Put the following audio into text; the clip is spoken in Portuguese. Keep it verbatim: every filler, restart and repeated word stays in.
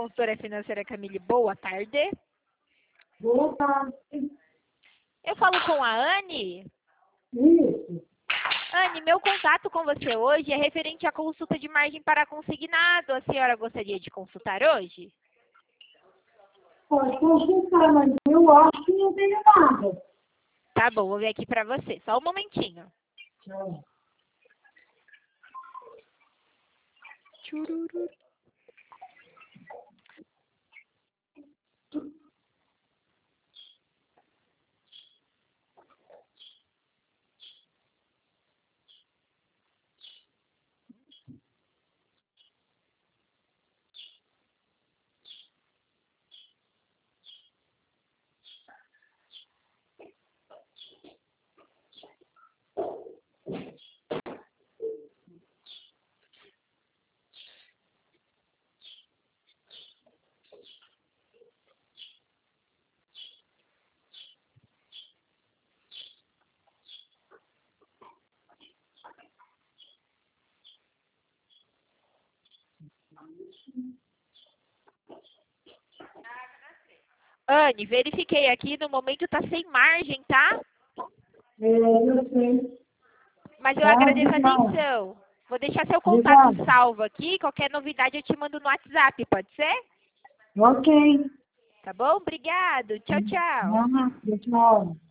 consultora financeira Camille, boa tarde. Boa tarde. Eu falo com a Anne. Isso. Anne, meu contato com você hoje é referente à consulta de margem para consignado. A senhora gostaria de consultar hoje? Pode consultar, mas eu acho que não tenho nada. Tá bom, vou ver aqui para você. Só um momentinho. Tchau. Tchururu. Anne, verifiquei aqui, no momento tá sem margem, tá? É, eu sei. Mas eu Tá, agradeço a obrigada. atenção. Vou deixar seu contato Obrigada. salvo aqui. Qualquer novidade eu te mando no WhatsApp, pode ser? Ok. Tá bom? Obrigado. Tchau, tchau. Ah, tchau.